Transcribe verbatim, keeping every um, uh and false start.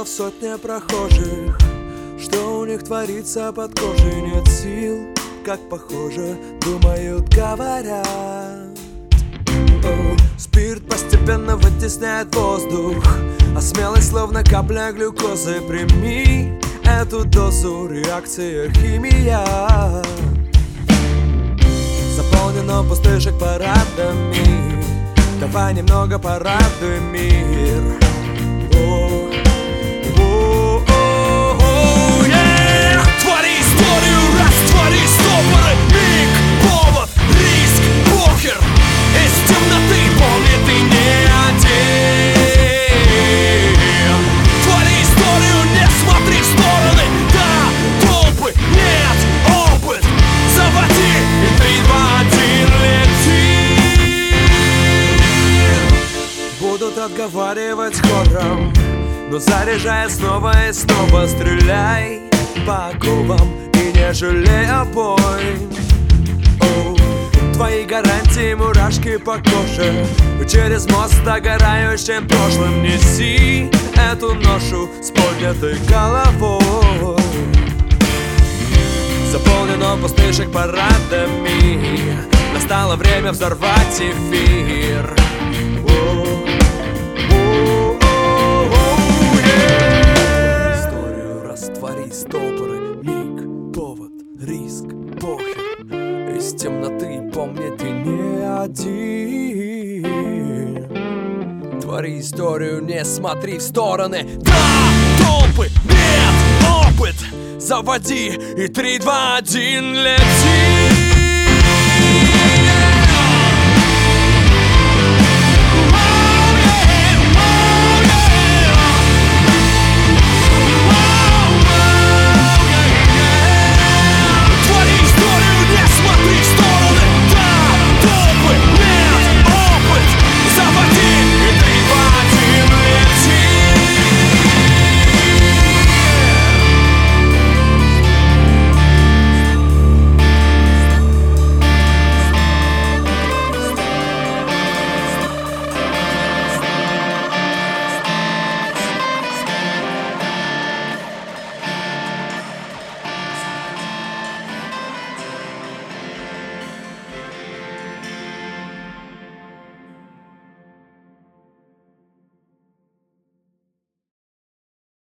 в сотне прохожих. Что у них творится под кожей, нет сил, как похоже, думают, говорят. О, спирт постепенно вытесняет воздух, а смелость словно капля глюкозы. Прими эту дозу, реакция химия. Заполнено пустышек парадами, давай немного порадуем мир. О, о, о, о, yeah! Твори историю, раствори стопоры. Миг, повод, риск, похер. Из темноты помни, ты не один. Твори историю, не смотри в стороны. Да, толпы, нет, опыт. Заводи, и три, два, один, лети. Будут отговаривать хором, но заряжай снова и снова. Стреляй по оковам и не жалей обоим. О, твои гарантии мурашки по коже. Через мост догорающим прошлым неси эту ношу с поднятой головой. Заполнено пустышек парадами, настало время взорвать эфир. О, о, о, о, yeah! Историю раствори, стопоры, миг, повод, риск, похер. Из темноты помни, ты не один. Твори историю, не смотри в стороны. Да, толпы, нет, опыт. Заводи, и три, два, один, лети.